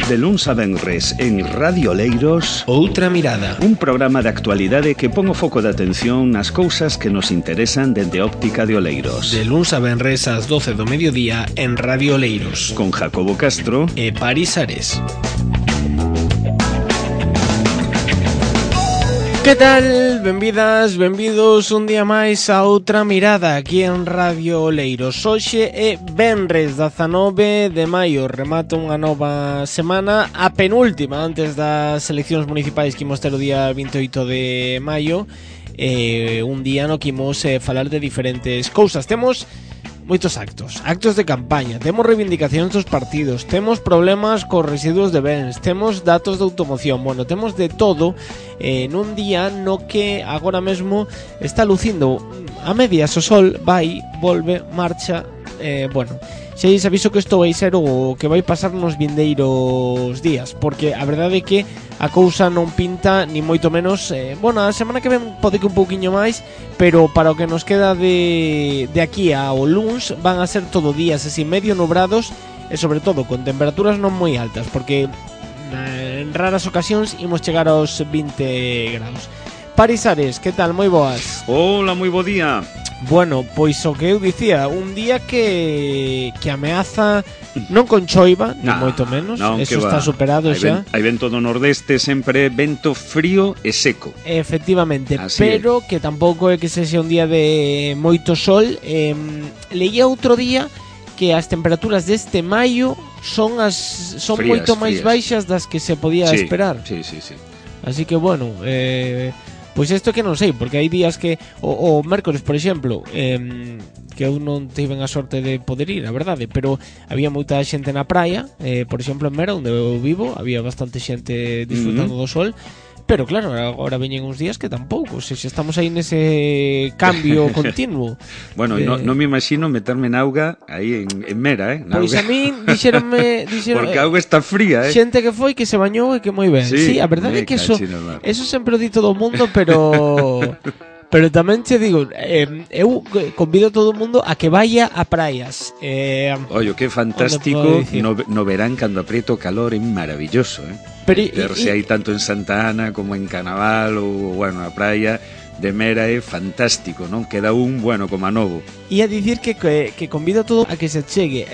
De luns a venres en Radio Oleiros, Outra Mirada, un programa de actualidade que pon o foco de atención nas cousas que nos interesan dende óptica de Oleiros. de luns a venres ás 12 do mediodía en Radio Oleiros, Con Jacobo Castro e Paris Ares. Que tal? Benvidas, benvidos un día máis a Outra Mirada aquí en Radio Oleiros. Hoxe é venres 19 de maio, remata unha nova semana, a penúltima antes das eleccións municipais que imos ter o día 28 de maio. Un día no que imos falar de diferentes cousas. Temos moitos actos de campaña, temos reivindicacións dos partidos, temos problemas cos residuos de bens, temos datos de automoción, bueno, temos de todo nun día no que agora mesmo está lucindo a medias o sol, vai, volve, marcha, bueno, xa lles aviso que isto vai ser o que vai pasar nos vindeiros días, porque a verdade é que a cousa non pinta ni moito menos, bueno, a semana que ven pode que un pouquiño máis, pero para o que nos queda de aquí ao luns van a ser todo días así medio nubrados e sobre todo con temperaturas non moi altas, porque en raras ocasións imos chegar aos 20 graus. Paris Ares, que tal? Moi boas. Hola, moi bo día. Bueno, pois o que eu dicía, un día que ameaza non con choiva, ni moito menos, eso está superado xa. Hai vento do nordeste, sempre vento frío e seco. Efectivamente, así pero que tampouco é que sexa un día de moito sol. Leía outro día que as temperaturas deste maio son frías, moito máis baixas das que se podía esperar. Sí. Así que bueno, pois isto que non sei, porque hai días que o mércores, por exemplo, que eu non tiven a sorte de poder ir, a verdade, pero había moita xente na praia, por exemplo en Mera, onde eu vivo, había bastante xente disfrutando do sol. Pero claro, agora veñen uns días que tampouco, se estamos aí nese cambio continuo. Bueno, non me imagino meterme na auga aí en Mera, Pois a min dixeronme porque a auga está fría, xente que foi, que se bañou e que moi ben. Sí, a verdade é que eso sempre o di todo o mundo, pero tamén che digo, eu convido a todo o mundo a que vaya a praias. Ollo, que fantástico no verán cando aprieta o calor, é maravilloso, Verse aí tanto en Santa Ana como en Canaval ou, bueno, a praia de Mera é fantástico, non? Queda un, bueno, como a novo. E a dicir que convido a todo a que se chegue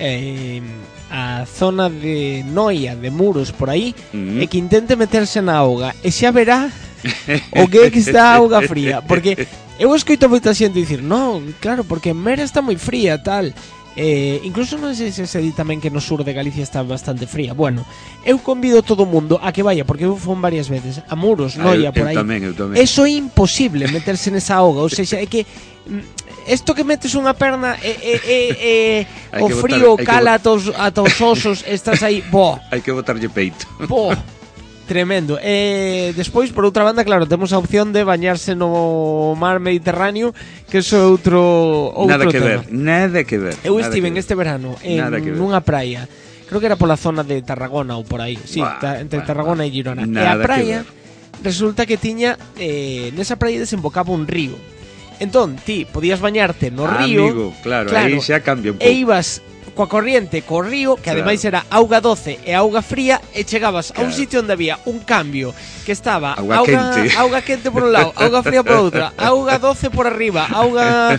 a zona de Noia, de Muros, por aí, e que intente meterse na auga, e xa verá o que é que está a auga fría, porque eu escoito moita xente dicir, non, claro, porque Mera está moi fría, tal. Incluso non sei se se di tamén que no sur de Galicia está bastante fría. Bueno, eu convido todo o mundo a que vaya, porque eu fon varias veces a Muros, Noia, por aí. Eu tamén. Eso é imposible meterse nesa auga, ou seja, é que isto que metes unha perna o frío cala ata os osos, estás aí, hai que botarlle peito. Tremendo. Despois, por outra banda, claro, temos a opción de bañarse no mar Mediterráneo, que eso é outro tema. Nada que ver. Eu estive este verano nunha praia, creo que era pola zona de Tarragona ou por aí, entre Tarragona e Girona. E a praia resulta que tiña, nesa praia desembocaba un río. Entón, ti podías bañarte no río, amigo, claro, aí xa cambia un pouco. E ibas coa corriente, co río, que ademais era auga doce e auga fría, e chegabas a un sitio onde había un cambio, que estaba auga quente por un lado, auga fría por outra, auga doce por arriba, auga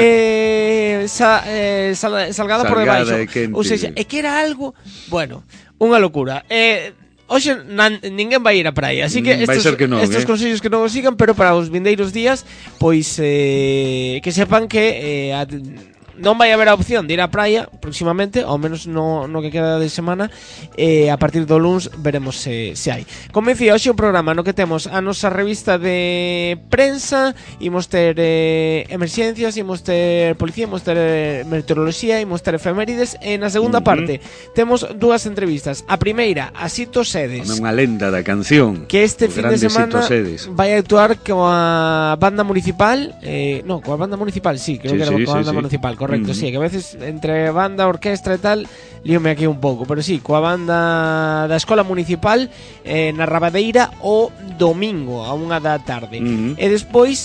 salgada por debaixo. Ou seja, é que era algo, bueno, unha locura. Hoxe ninguén vai ir á praia, así que estes consellos que non os sigan, pero para os vindeiros días, pois que sepan que non vai haber a opción de ir á praia próximamente, ao menos no que queda de semana. A partir do luns veremos se hai. Como decía, hoxe o programa no que temos a nosa revista de prensa, imos ter emerxencias, imos ter policía, imos ter meteoroloxía, imos ter efemérides, e na segunda parte temos dúas entrevistas. A primeira, a Sito Sedes, unha lenda da canción, que este fin de semana vai actuar coa banda municipal, coa banda municipal, sí, creo que era coa banda municipal, correcto, sí, que a veces entre banda, orquestra e tal líome aquí un pouco, pero sí, coa banda da Escola Municipal na Rabadeira o domingo a 1 da tarde. E despois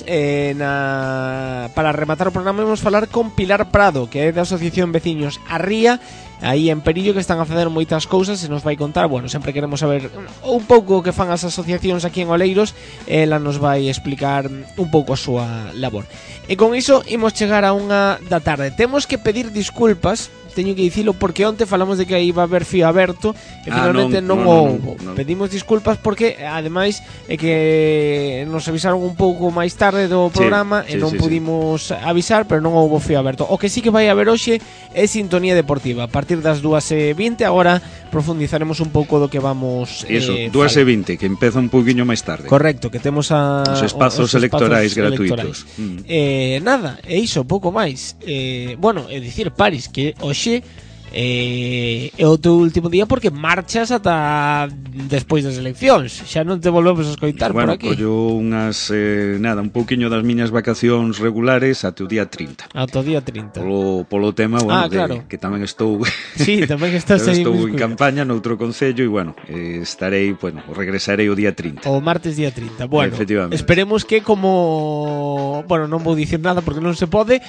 para rematar o programa vamos falar con Pilar Prado, que é da Asociación Veciños A Ría, aí en Perillo que están a facer moitas cousas e nos vai contar, bueno, sempre queremos saber un pouco o que fan as asociacións aquí en Oleiros, ela nos vai explicar un pouco a súa labor. E con iso imos chegar a 1 da tarde. Temos que pedir disculpas, teño que dicilo, porque onte falamos de que iba a haber fío aberto e finalmente non houbo. Pedimos disculpas porque ademais é que nos avisaron un pouco máis tarde do programa e non pudimos avisar, pero non houbo fío aberto. O que sí que vai haber hoxe é Sintonía Deportiva a partir das 2:20. Agora profundizaremos un pouco do que vamos Eso, 2:20, que empeza un pouquiño máis tarde. Correcto, que temos os espazos electorais gratuitos. Nada, é iso, pouco máis. Bueno, é dicir, Paris, que hoxe é o teu último día porque marchas ata despois das eleccións. Xa non te volvemos a escoitar por aquí. Collo unhas, un pouquiño das miñas vacacións regulares ate o día 30. Ata o día 30. Polo tema, claro, que tamén estou sí, tamén estás aí estou en campaña noutro concello e estarei, regresarei o día 30. O martes día 30. Bueno, esperemos que como, non vou dicir nada porque non se pode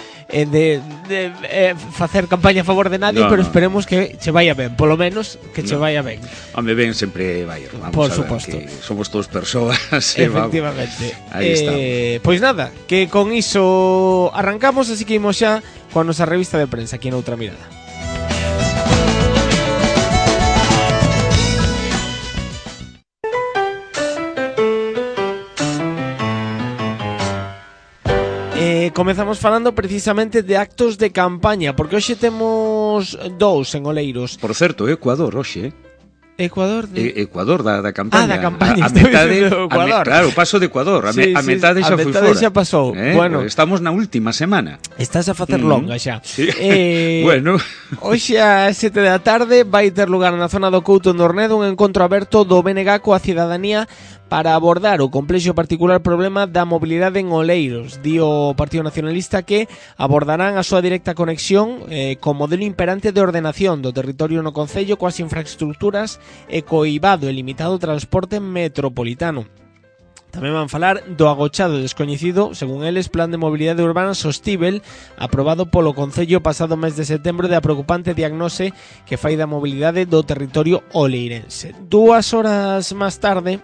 facer campaña a favor de nadie, pero esperemos que che vaya ben, polo menos que che vaya ben. Home, ben sempre vai, vamos por a suposto. ver, que somos todos persoas. Efectivamente. Aí está. Pois nada, que con iso arrancamos, así que imos xa con a nosa revista de prensa aquí en Outra Mirada. Comezamos falando precisamente de actos de campaña, porque hoxe temos 2 en Oleiros. Por certo, Ecuador hoxe, Ecuador da campaña. Da campaña. A metade, claro, o paso de Ecuador. A metade xa foi fora. A metade xa pasou. Bueno, estamos na última semana. Estás a facer longa xa. Sí. Bueno, hoxe a 7 da tarde vai ter lugar na zona do Couto en Ornedo un encontro aberto do BNG coa cidadanía para abordar o complexo particular problema da mobilidade en Oleiros. Di o Partido Nacionalista que abordarán a súa directa conexión co modelo imperante de ordenación do territorio no concello coas infraestructuras e co eivado e limitado transporte metropolitano. Tamén van falar do agochado descoñecido, según eles, Plan de Mobilidade Urbana Sostíbel aprobado polo Concello pasado mes de setembro, da preocupante diagnose que fai da mobilidade do territorio oleirense. 2 horas máis tarde,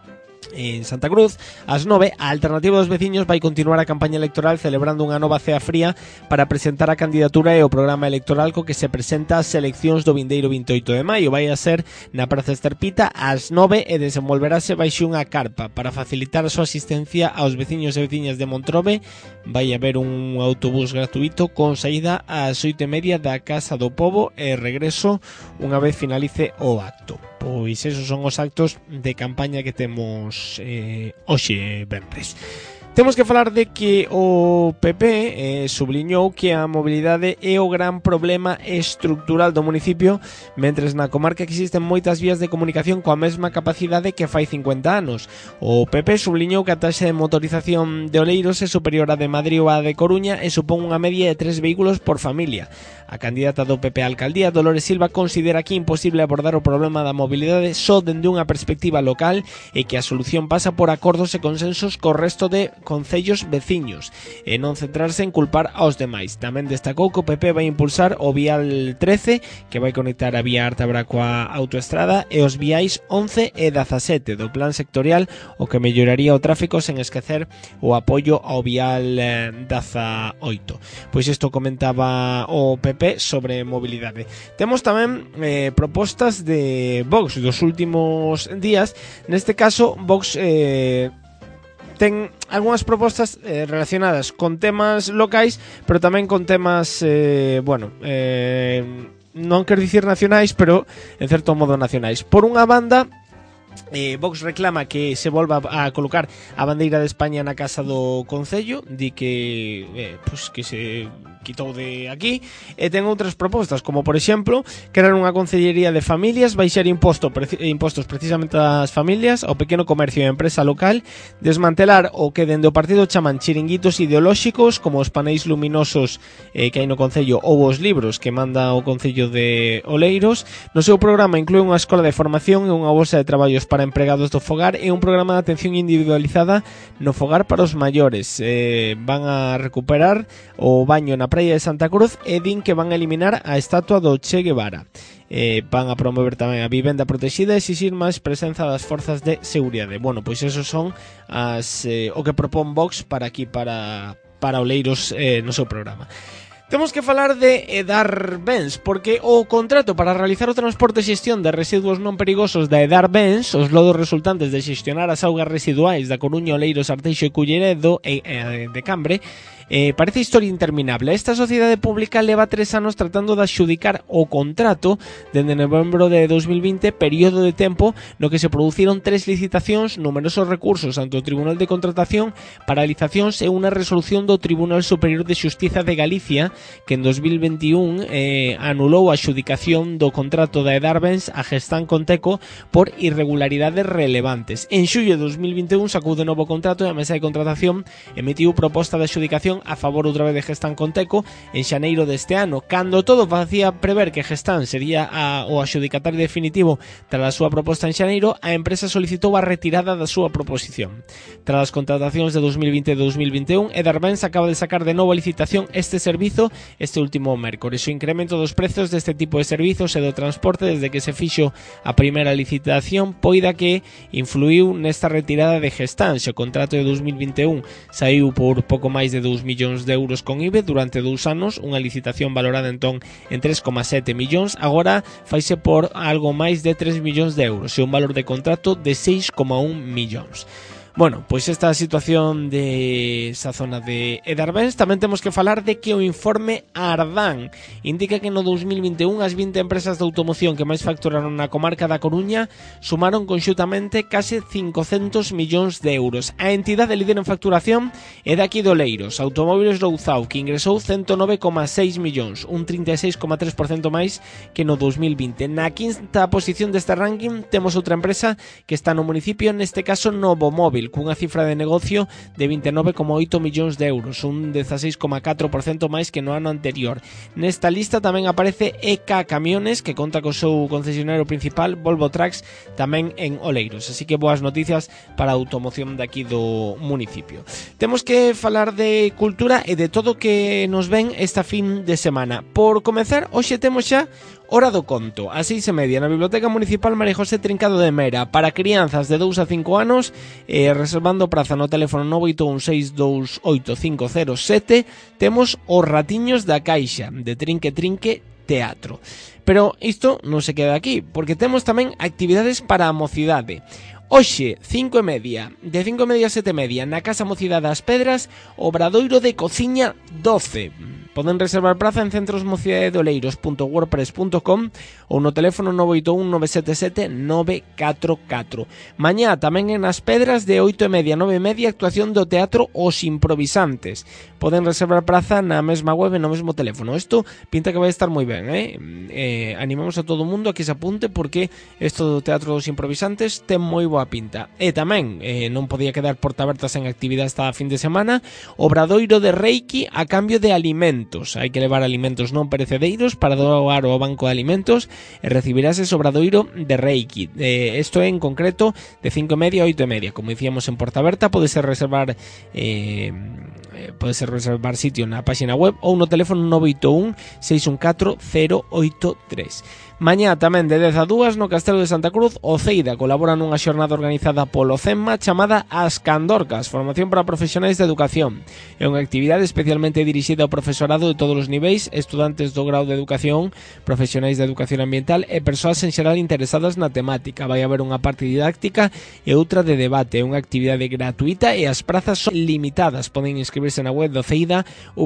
en Santa Cruz, ás 9, a Alternativa dos Veciños vai continuar a campaña electoral celebrando unha nova cea fría para presentar a candidatura e o programa electoral co que se presenta as eleccións do vindeiro 28 de maio. Vai a ser na Praza Esterpita ás 9 e desenvolverase baixo unha carpa. Para facilitar a súa asistencia aos veciños e veciñas de Montrobe, vai haber un autobús gratuito con saída ás 8:30 da Casa do Pobo e regreso unha vez finalice o acto. Pois esos son os actos de campaña que temos hoxe venres. Temos que falar de que o PP subliñou que a mobilidade é o gran problema estructural do municipio, mentres na comarca existen moitas vías de comunicación coa mesma capacidade que fai 50 anos. O PP subliñou que a taxa de motorización de Oleiros é superior á de Madrid ou á de Coruña e supón unha media de 3 vehículos por familia. A candidata do PP á alcaldía, Dolores Silva, considera que é imposible abordar o problema da mobilidade só dende unha perspectiva local e que a solución pasa por acordos e consensos co resto de concellos veciños e non centrarse en culpar aos demais. Tamén destacou que o PP vai impulsar o vial 13, que vai conectar a vía Artabra coa autoestrada, e os viais 11 e 17 do plan sectorial, o que melloraría o tráfico sen esquecer o apoio ao vial 18. Pois isto comentaba o PP sobre mobilidade. Temos tamén propostas de Vox dos últimos días. Neste caso, Vox ten algunhas propostas relacionadas con temas locais, pero tamén con temas, non quero dicir nacionais, pero en certo modo nacionais. Por unha banda, Vox reclama que se volva a colocar a bandeira de España na casa do Concello, di que que se quitou de aquí, e ten outras propostas, como por exemplo crear unha concellería de familias, baixar impostos precisamente ás familias, ao pequeno comercio e a empresa local, desmantelar o que dende o partido chaman chiringuitos ideolóxicos, como os paneis luminosos que hai no Concello ou os libros que manda o Concello de Oleiros. No seu programa inclúe unha escola de formación e unha bolsa de traballos para empregados do fogar e un programa de atención individualizada no fogar para os maiores. Van a recuperar o baño na praia de Santa Cruz e din que van a eliminar a estatua do Che Guevara. Van a promover tamén a vivenda protegida e exixir máis presenza das forzas de seguridade. Bueno, pois esos son o que propón Vox para aquí, para Oleiros no seu programa. Temos que falar de Edar Bens, porque o contrato para realizar o transporte e xestión de residuos non perigosos da Edar Bens, os lodos resultantes de xestionar as augas residuais da Coruña, Oleiros, Arteixo e Culleredo de Cambre, parece historia interminable. Esta sociedade pública leva 3 anos tratando de adxudicar o contrato dende novembro de 2020, período de tempo no que se produciron 3 licitacións, numerosos recursos ante o Tribunal de Contratación, paralizacións e unha resolución do Tribunal Superior de Xustiza de Galicia que en 2021 anulou a adxudicación do contrato da Edar Bens a Gestamp Conteco por irregularidades relevantes. En xullo de 2021 sacou de novo contrato e a Mesa de Contratación emitiu proposta de adxudicación a favor outra vez de Gestamp Conteco en xaneiro deste ano, cando todo facía prever que Gestamp sería o adxudicatario definitivo tras a súa proposta en xaneiro. A empresa solicitou a retirada da súa proposición. Tras as contratacións de 2020 e 2021, Edar Bens acaba de sacar de novo a licitación este servizo este último mércores. O incremento dos prezos deste tipo de servizos e do transporte desde que se fixo a primeira licitación poida que influiu nesta retirada de Gestamp. O contrato de 2021 saiu por pouco máis de 2 millóns de euros con IBE durante 2 anos, unha licitación valorada entón en 3,7 millóns, agora faise por algo máis de 3 millóns de euros e un valor de contrato de 6,1 millóns. Bueno, pois esta situación de esa zona de Edar Bens. Tamén temos que falar de que o informe Ardán indica que no 2021 as 20 empresas de automoción que máis facturaron na comarca da Coruña sumaron conxuntamente case 500 millóns de euros. A entidade líder en facturación é daqui de Oleiros, Automóviles Louzao, que ingresou 109,6 millóns, un 36,3% máis que no 2020. Na quinta posición deste ranking temos outra empresa que está no municipio, neste caso Novomóvil, cunha cifra de negocio de 29,8 millóns de euros, un 16,4% máis que no ano anterior. Nesta lista tamén aparece EK Camiones, que conta co seu concesionario principal, Volvo Trucks, tamén en Oleiros. Así que boas noticias para a automoción daqui do municipio. Temos que falar de cultura e de todo que nos ven esta fin de semana. Por comezar, hoxe temos xa Hora do Conto, a 6:30 na Biblioteca Municipal María José Trincado de Mera, para crianzas de 2 a 5 anos, reservando praza no teléfono 981628507. Temos Os Ratiños da Caixa, de Trinque Trinque Teatro. Pero isto non se queda aquí, porque temos tamén actividades para a mocidade. Hoxe, 5:30, de 5:30 a 7:30, na Casa Mocidade das Pedras, Obradoiro de Cociña 12. Poden reservar praza en centrosmocidadedoleiros.wordpress.com ou no teléfono 981-977-944. Mañá tamén en As Pedras, de 8:30 a 9:30, actuación do Teatro Os Improvisantes. Poden reservar praza na mesma web e no mesmo teléfono. Isto pinta que vai estar moi ben, animamos a todo o mundo a que se apunte, porque isto do Teatro dos Improvisantes ten moi boa pinta. E tamén non podía quedar porta aberta sen actividade esta fin de semana, Obradoiro de Reiki a cambio de alimentos. Hai que levar alimentos non perecedeiros para doar ao banco de alimentos e recibirás ese Obradoiro de Reiki. Isto é en concreto de 5:30 a 8:30. Como dicíamos, en porta aberta podes reservar sitio na página web ou no teléfono 981-614-083. Mañá tamén de 10 a 2 no Castelo de Santa Cruz, o Ceida colabora nunha xornada organizada polo CEMMA chamada As Candorcas, formación para profesionais de educación. É unha actividade especialmente dirixida ao profesorado de todos os niveis, estudantes do grau de educación, profesionais de educación ambiental e persoas en xeral interesadas na temática. Vai haber unha parte didáctica e outra de debate. É unha actividade gratuita e as prazas son limitadas. Poden inscribirse na web do Ceida,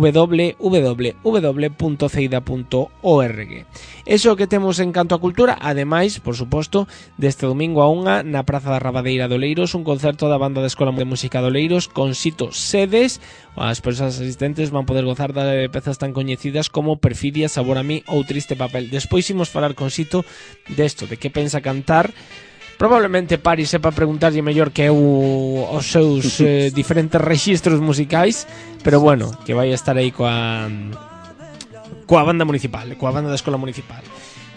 www.ceida.org. Eso que temos en canto a cultura, ademais, por suposto, deste domingo a 1 na Praza da Rabadeira de Oleiros, un concerto da banda da Escola de Música de Oleiros con Sito Sedes. As persoas asistentes van poder gozar de pezas tan coñecidas como Perfidia, Sabor a mí ou Triste papel. Despois imos falar con Sito desto, de que pensa cantar. Probablemente Pari sepa preguntarlle mellor que eu os seus diferentes rexistros musicais, pero bueno, que vai estar aí coa banda municipal, coa banda da Escola Municipal.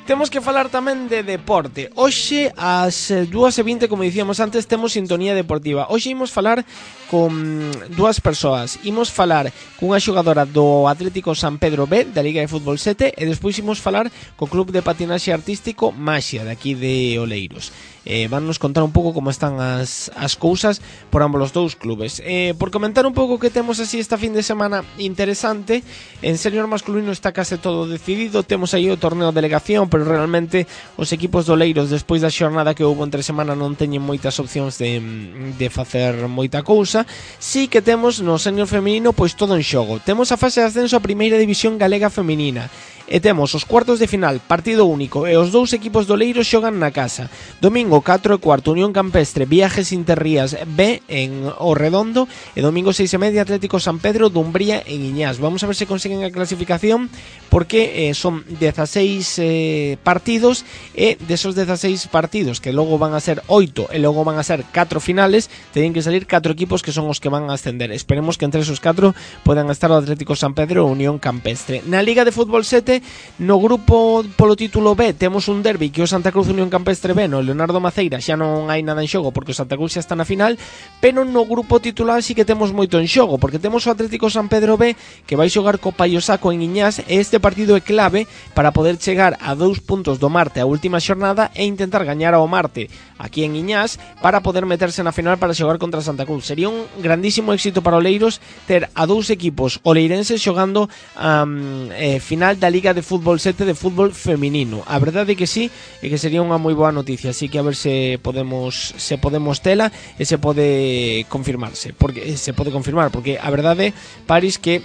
Temos que falar tamén de deporte. Hoxe ás 2:20, como dicíamos antes, temos sintonía deportiva. Hoxe imos falar con dúas persoas. Imos falar cunha xogadora do Atlético San Pedro B, da Liga de Fútbol 7, e despois imos falar co Club de Patinaxe Artístico Maxia, de aquí de Oleiros. Van nos contar un pouco como están as cousas por ambos os dous clubes. Por comentar un pouco que temos así esta fin de semana interesante, en senior masculino está case todo decidido. Temos aí o torneo de delegación, pero realmente os equipos do Oleiros, despois da xornada que houve entre semana, non teñen moitas opcións de facer moita cousa. Sí que temos no senior feminino pois todo en xogo. Temos a fase de ascenso a primeira división galega feminina. E temos os cuartos de final, partido único, e os dous equipos do Oleiros xogan na casa. Domingo 4:15, Unión Campestre Viajes Interrías B en O Redondo, e domingo 6:30, Atlético San Pedro Dumbría en Iñás. Vamos a ver se consiguen a clasificación, porque son 16 partidos, e desos 16 partidos, que logo van a ser 8 e logo van a ser 4 finales, teñen que salir 4 equipos que son os que van a ascender. Esperemos que entre esos 4 podan estar o Atlético San Pedro e Unión Campestre. Na Liga de Fútbol 7, no grupo polo título B, temos un derbi que o Santa Cruz Unión Campestre B no Leonardo Maceira xa non hai nada en xogo porque o Santa Cruz xa está na final, pero no grupo titular sí que temos moito en xogo, porque temos o Atlético San Pedro B que vai xogar co Paio Saco en Iñás, e este partido é clave para poder chegar a 2 puntos do Marte a última xornada e intentar gañar ao Marte aquí en Iñás para poder meterse na final para xogar contra Santa Cruz. Sería un grandísimo éxito para Oleiros ter a dous equipos oleirenses xogando a final da Liga de Fútbol 7 de fútbol feminino. A verdade é que sí, e que sería unha moi boa noticia, así que a ver se podemos tela e se pode confirmarse, porque se pode confirmar, porque a verdade, Paris, que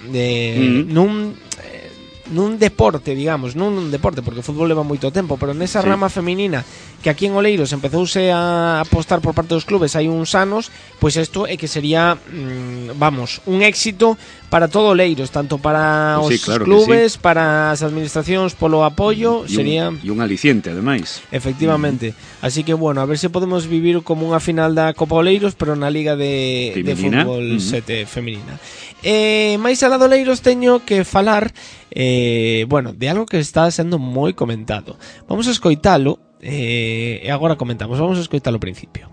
nun deporte, digamos, non un deporte, porque o fútbol leva moito tempo, pero nesa rama feminina que aquí en Oleiros empezouse a apostar por parte dos clubes hai uns anos, pois isto é que sería un éxito para todo Oleiros, tanto para os clubes, para as administracións polo apoio, sería un aliciente, ademais. Efectivamente. Así que, bueno, a ver se podemos vivir como unha final da Copa Oleiros, pero na Liga de Fútbol 7 feminina. Mais alá do Oleiros teño que falar de algo que está sendo moi comentado. Vamos a escoitalo e agora comentamos. Vamos a escoitalo ao principio.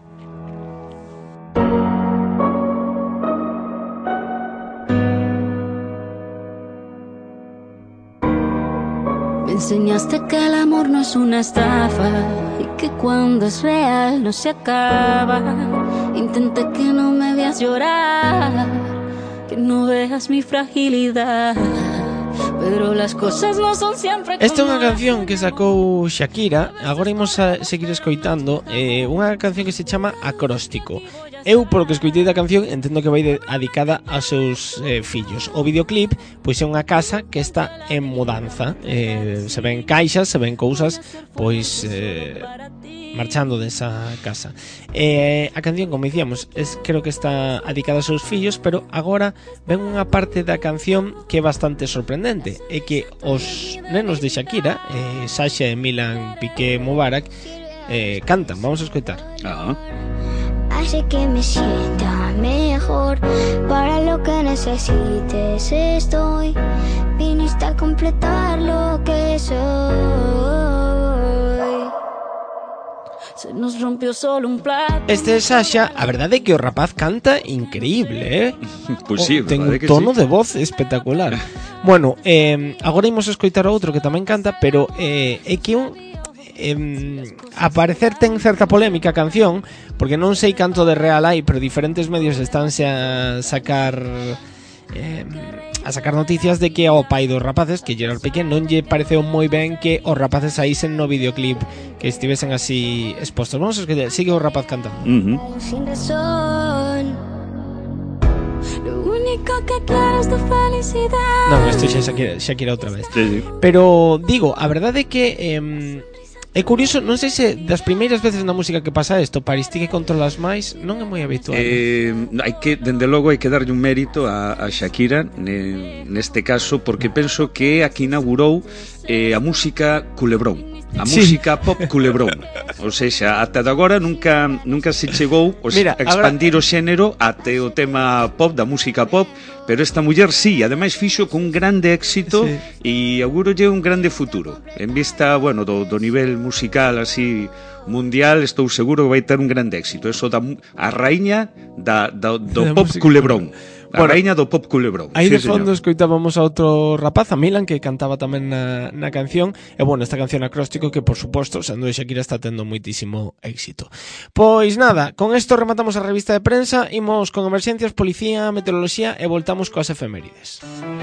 Me enseñaste que el amor no es una estafa y que cuando es real no se acaba. Intenté que no me veas llorar, que no veas mi fragilidad, pero las cosas no son siempre como... Esta é unha canción que sacou Shakira. Agora imos a seguir escoitando unha canción que se chama Acróstico. Eu, polo que escoitei da canción, entendo que vai dedicada aos seus fillos. O videoclip, pois é unha casa que está en mudanza. Se ven caixas, se ven cousas, pois marchando desa casa. A canción, como dicíamos, creo que está dedicada aos seus fillos, pero agora ven unha parte da canción que é bastante sorprendente. É que os nenos de Shakira, Sasha e Milan Piqué Mubarak, cantan. Vamos a escoitar. Hace que me sienta mejor. Para lo que necesites estoy. Viniste a completar lo que soy. Se nos rompió solo un plato. Este é Sasha. A verdade é que o rapaz canta increíble, Pois sí, ten un tono de voz espectacular. Bueno, agora imos a escoitar outro que tamén canta, pero é que a parecer ten certa polémica a canción, porque non sei canto de real hai, pero diferentes medios estánse a sacar noticias de que ao pai dos rapaces, que Gerard Piqué, non lle pareceu moi ben que os rapaces saísen no videoclip, que estivesen así expostos. Vamos a escoitar, sigue o rapaz cantando. Sin razón. Lo único que quiero es tu felicidad. Non, isto xa Shakira outra vez. Sí. Pero digo, a verdade é que é curioso, non sei se das primeiras veces na música que pasa isto, Paris, ti que controlas máis, non é moi habitual. Dende logo hai que darlle un mérito a Shakira neste caso, porque penso que é a que inaugurou a música culebrón. a música pop culebrón. Ou seja, ata de agora nunca se chegou a expandir o xénero até o tema pop, da música pop, pero esta muller sí, ademais fixo con un grande éxito e augúrolle un grande futuro. En vista, bueno, do nivel musical así mundial, estou seguro que vai ter un grande éxito. Eso a raíña do pop culebrón. A raíña do pop culebrón. Aí de fondo escoitábamos a outro rapaz, a Milan, que cantaba tamén na canción. E bueno, esta canción acróstico que, por suposto, sendo de Shakira, está tendo moitísimo éxito. Pois nada, con isto rematamos a revista de prensa. Imos con emerxencias, policía, meteoroloxía e voltamos coas efemérides.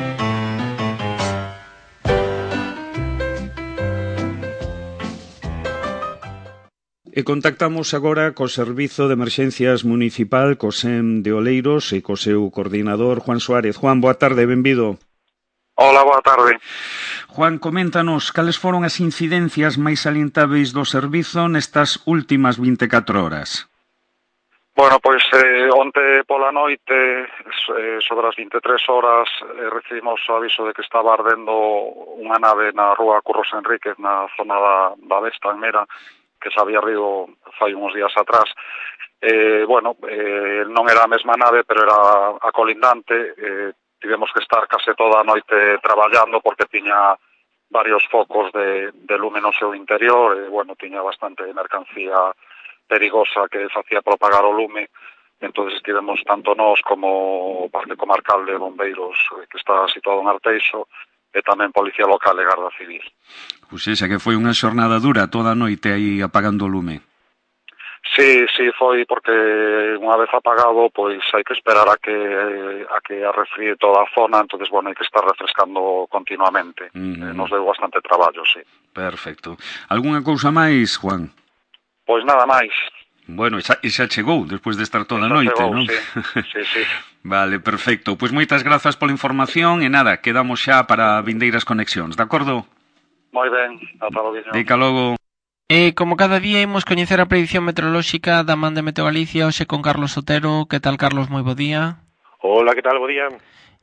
E contactamos agora co Servizo de Emerxencias Municipal, co SEM de Oleiros e co seu coordinador, Juan Suárez. Juan, boa tarde, benvido. Hola, boa tarde. Juan, coméntanos, cales foron as incidencias máis salientáveis do servizo nestas últimas 24 horas? Bueno, pois onte pola noite, sobre as 23 horas, recibimos o aviso de que estaba ardendo unha nave na rúa Curros Enríquez, na zona da Vesta, en Mera, que se había rido fai uns días atrás. Non era a mesma nave, pero era a colindante. Tivemos que estar case toda a noite traballando porque tiña varios focos de lume no seu interior e, tiña bastante mercancía perigosa que facía propagar o lume. Entón estivemos tanto nós como o Parque Comarcal de Bombeiros, que está situado en Arteixo, e tamén Policía Local e Garda Civil. Pois esa que foi unha xornada dura toda a noite aí apagando o lume. Sí, foi porque unha vez apagado, pois hai que esperar a que arrefríe toda a zona, entonces, hai que estar refrescando continuamente. Nos deu bastante traballo, sí. Perfecto. Algúnha cousa máis, Juan? Pois nada máis. Bueno, xa chegou, despois de estar toda a noite, non? Sí. Vale, perfecto. Pois moitas grazas pola información e nada, quedamos xa para vindeiras conexións, de acordo? Moi ben, ata logo. Dica logo. E como cada día imos coñecer a predicción meteorolóxica da man de Meteo Galicia, hoxe con Carlos Otero. Que tal, Carlos? Moi bo día. Hola, que tal? Bo día.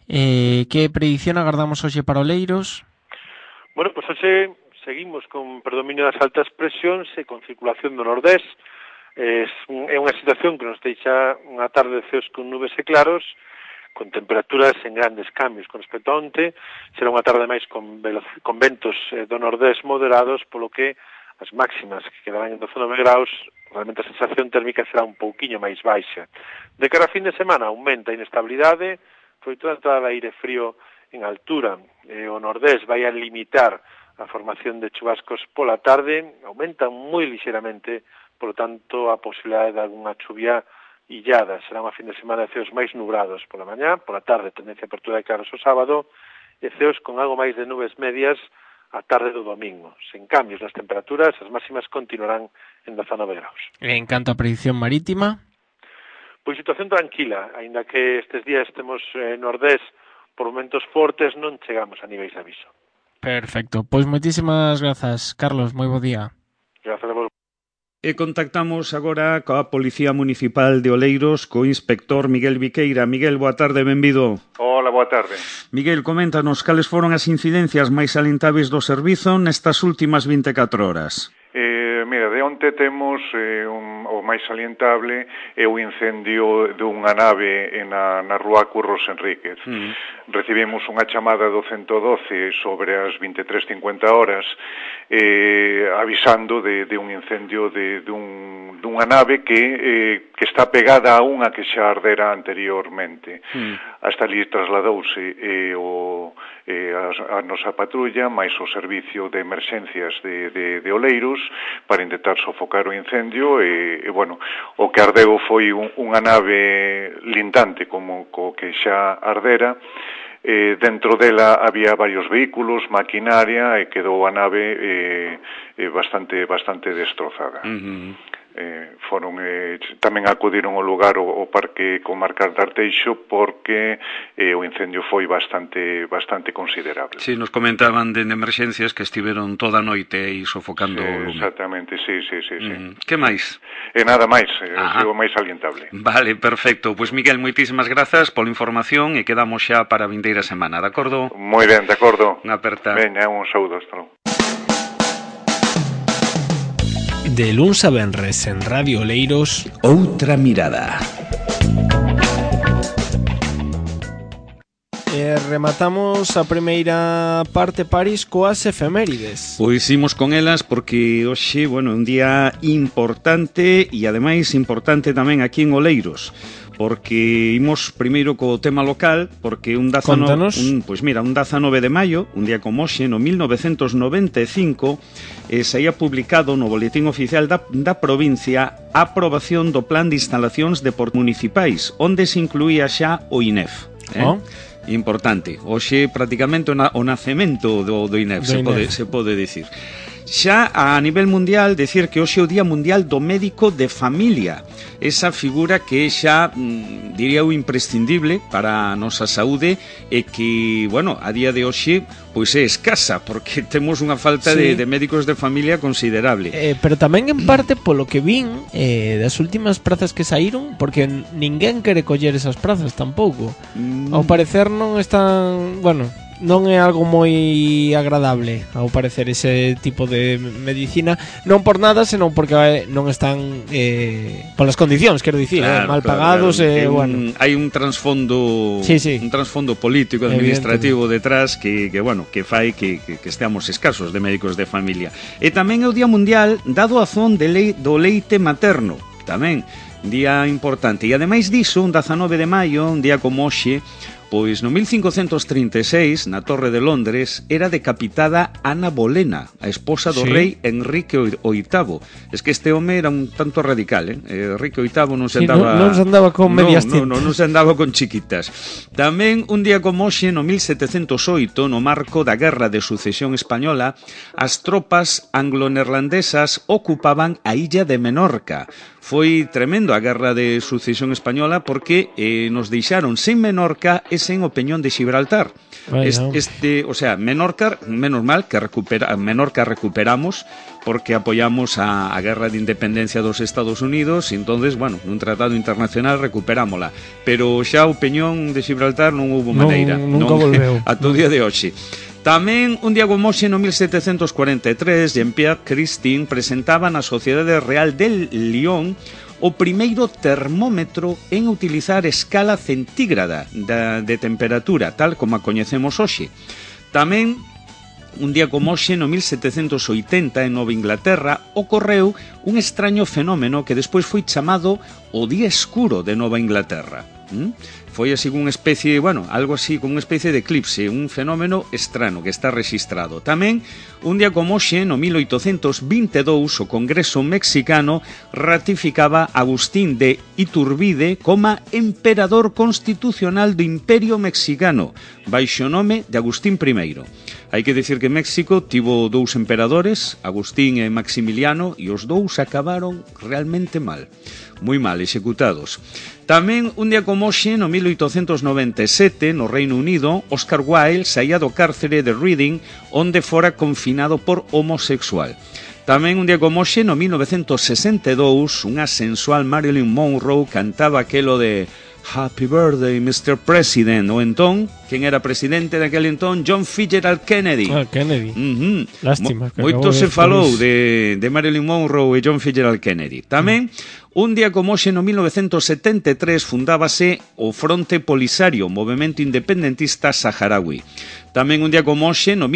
Que predicción agardamos hoxe para Oleiros? Bueno, pois hoxe seguimos con predominio das altas presións e con circulación do nordés. É unha situación que nos deixa unha tarde de ceos con nubes e claros, con temperaturas en grandes cambios con respecto a onte. Será unha tarde máis con ventos do nordés moderados, polo que as máximas que quedarán en 19 graus, realmente a sensación térmica será un pouquiño máis baixa. De cara a fin de semana aumenta a inestabilidade, foi toda a entrada de aire frío en altura. O nordés vai a limitar a formación de chubascos pola tarde, aumenta moi lixeramente, polo tanto, a posibilidade de algunha chuvia illada. Será unha fin de semana de ceos máis nubrados pola mañá, pola tarde tendencia a apertura de claros o sábado, e ceos con algo máis de nubes medias a tarde do domingo. Sen cambios nas temperaturas, as máximas continuarán en 19 graus. En canto a predicción marítima? Pois situación tranquila, aínda que estes días temos nordés por momentos fortes, non chegamos a niveis de aviso. Perfecto, pois moitísimas grazas, Carlos, moi bo día. Grazas a vos. E contactamos agora coa Policía Municipal de Oleiros, co inspector Miguel Viqueira. Miguel, boa tarde, benvido. Hola, boa tarde. Miguel, coméntanos cales foron as incidencias máis salientáveis do servizo nestas últimas 24 horas. Mira, de onte temos o máis salientable é o incendio dunha nave na rúa Curros Enríquez. Recibimos unha chamada do 112 sobre as 23:50 horas avisando de un incendio dunha nave que está pegada a unha que xa ardera anteriormente. Hasta ali trasladouse a nosa patrulla máis o servicio de emerxencias de Oleiros para intentar sofocar o incendio e o que ardeu foi unha nave lindante como co que xa ardera. Dentro dela había varios vehículos, maquinaria e quedou a nave bastante destrozada. Tamén acudiron ao lugar o Parque Comarcal de Arteixo porque o incendio foi bastante considerable. Sí, nos comentaban de emerxencias que estiveron toda a noite aí sofocando o lume. Exactamente, sí. Que máis? Nada máis, é o máis salientable. Vale, perfecto. Pois Miguel, moitísimas grazas pola información e quedamos xa para a vindeira semana, de acordo? Moi ben, de acordo. Unha aperta. Veña, un saúdo, hasta logo. de luns a venres en Radio Oleiros. Outra mirada. Rematamos a primeira parte, París, coas efemérides. Pois imos con elas porque hoxe, bueno, un día importante e ademais importante tamén aquí en Oleiros, porque imos primeiro co tema local, porque un 19 de maio, un día como hoxe, no 1995, saía publicado no boletín oficial da provincia a aprobación do Plan de Instalacións Municipais, onde se incluía xa o INEF. Importante, hoxe prácticamente o nacemento do INEF, se pode dicir. Xa a nivel mundial, decir que hoxe é o Día Mundial do Médico de Familia, esa figura que é xa, diría eu, imprescindible para a nosa saúde e que, bueno, a día de hoxe pois é escasa, porque temos unha falta de médicos de familia considerable. Pero tamén en parte polo que vin das últimas prazas que saíron, porque ninguén quere coller esas prazas tampouco. Ao parecer non están, bueno, non é algo moi agradable, ao parecer, ese tipo de medicina, non por nada, senón porque non están polas condicións, quero dicir, mal pagados, bueno. Hai un trasfondo un trasfondo político, administrativo detrás que bueno, que fai que esteamos escasos de médicos de familia. E tamén é o Día Mundial da Doazón do leite materno, tamén día importante. E ademais diso, un 19 de maio, un día como hoxe, pois no 1536, na Torre de Londres, era decapitada Ana Bolena, a esposa do rei Enrique VIII. Es que este home era un tanto radical, Enrique VIII non se andaba... Non se andaba con medias tintas. Non se andaba con chiquitas. Tamén, un día como hoxe, no 1708, no marco da Guerra de Sucesión Española, as tropas anglo-neerlandesas ocupaban a illa de Menorca. Foi tremendo a Guerra de Sucesión Española porque nos deixaron sen Menorca e sen o Peñón de Xibraltar. O sea, Menorca, menos mal que Menorca recuperamos porque apoyamos a Guerra de Independencia dos Estados Unidos e entonces, bueno, nun tratado internacional recuperámola. Pero xa o Peñón de Xibraltar non houbo maneira. Nunca volveu. A todo día de hoxe. Tamén, un día como hoxe, no 1743, Jean-Pierre Christine presentaba na Sociedade Real de Lyon o primeiro termómetro en utilizar escala centígrada de temperatura, tal como a coñecemos hoxe. Tamén, un día como hoxe, no 1780, en Nova Inglaterra, ocorreu un extraño fenómeno que despois foi chamado o Día Escuro de Nova Inglaterra. Foi así unha especie, bueno, algo así como unha especie de eclipse, un fenómeno estrano que está registrado. Tamén, un día como hoxe, no 1822, o Congreso mexicano ratificaba a Agustín de Iturbide como emperador constitucional do Imperio Mexicano, baixo o nome de Agustín I. Hai que dicir que México tivo dous emperadores, Agustín e Maximiliano, e os dous acabaron realmente mal, moi mal executados. Tamén, un día como hoxe, no 1897, no Reino Unido, Oscar Wilde saía do cárcere de Reading, onde fora confinado por homosexual. Tamén, un día como hoxe, no 1962, unha sensual Marilyn Monroe cantaba aquelo de Happy Birthday, Mr. President, o entón, quen era presidente daquele entón, John Fitzgerald Kennedy. Kennedy. Lástima. Moito se falou de Marilyn Monroe e John Fitzgerald Kennedy. Tamén, un día como hoxe, no 1973, fundábase o Fronte Polisario, movemento independentista saharaui. Tamén, un día como hoxe, no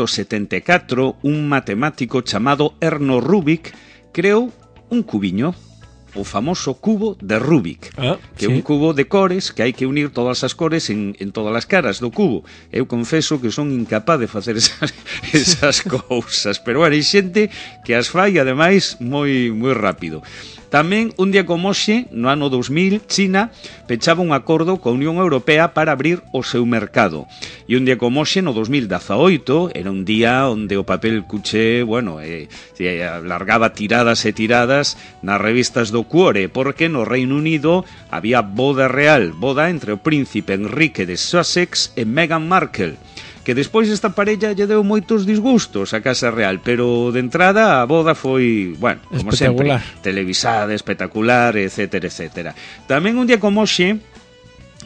1974, un matemático chamado Erno Rubik creou un cubiño, o famoso cubo de Rubik, que é un cubo de cores que hai que unir todas as cores en todas as caras do cubo. Eu confeso que son incapaz de facer esas cousas, pero hai xente que as fai, ademais, moi rápido. Tamén, un día como hoxe, no ano 2000, China pechaba un acordo coa Unión Europea para abrir o seu mercado. E un día como hoxe, no 2018, era un día onde o papel cuché, bueno, largaba tiradas e tiradas nas revistas do Cuore, porque no Reino Unido había boda real, boda entre o príncipe Enrique de Sussex e Meghan Markle, que despois esta parella lle deu moitos disgustos a Casa Real, pero de entrada a boda foi, bueno, como sempre, televisada, espectacular, etcétera, etcétera. Tamén un día como hoxe,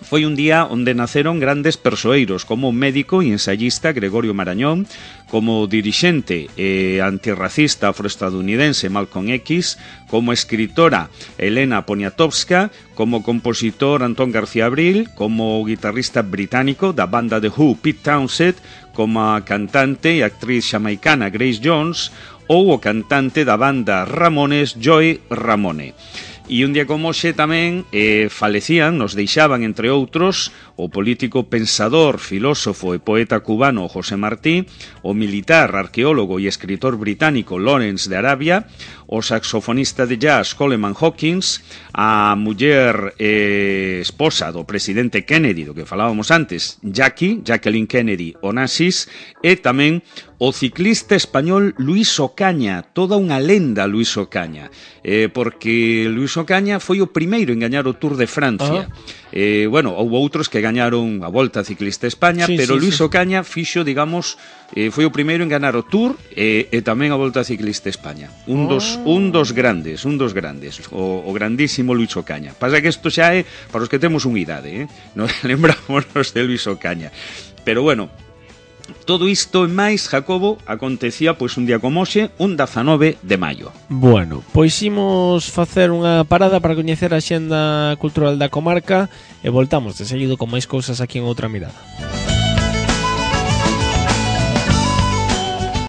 Foi un día onde naceron grandes persoeiros, como o médico e ensayista Gregorio Marañón, como o dirixente antirracista afroestadounidense Malcolm X, como escritora Elena Poniatowska, como compositor Antón García Abril, como guitarrista británico da banda The Who Pete Townshend, como a cantante e actriz xamaicana Grace Jones ou o cantante da banda Ramones Joey Ramone. E un día como hoxe tamén falecían, nos deixaban, entre outros, o político pensador, filósofo e poeta cubano José Martí, o militar, arqueólogo e escritor británico Lawrence de Arabia, o saxofonista de jazz Coleman Hawkins, a muller esposa do presidente Kennedy, do que falábamos antes, Jacqueline Kennedy Onassis, e tamén o ciclista español Luis Ocaña, toda unha lenda Luis Ocaña, porque Luis Ocaña foi o primeiro en gañar o Tour de Francia. Bueno, houve outros que gañaron a Volta Ciclista España, pero Luis Ocaña fixo, digamos, foi o primeiro en ganar o Tour e tamén a Volta Ciclista España. Un dos grandes, o grandísimo Luis Ocaña. Pasa que isto xa é para os que temos unha idade, non lembrámonos de Luis Ocaña. Pero bueno, todo isto e máis, Jacobo, acontecía pois un día como hoxe, un 19 de maio. Bueno, pois imos facer unha parada para coñecer a xenda cultural da comarca e voltamos de seguido con máis cousas aquí en Outra Mirada.